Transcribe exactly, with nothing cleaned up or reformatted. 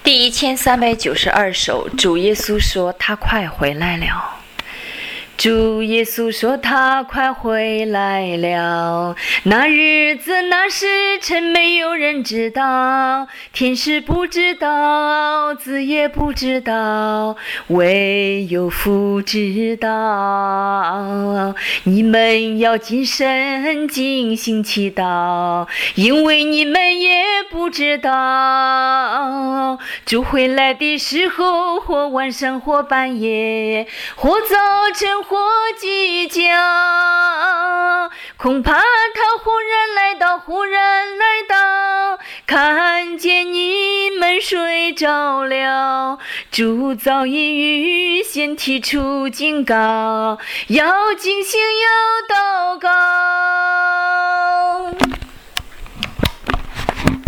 第一千三百九十二首，主耶稣说他快回来了。主耶稣说他快回来了，那日子那时辰没有人知道，天使不知道，子也不知道，唯有父知道。你们要谨慎警醒祈祷，因为你们也不知道主回来的时候，或晚上或半夜，或早晨或即将，恐怕他忽然来到，忽然来到，看见你们睡着了。主早已预先提出警告，要警醒要祷告。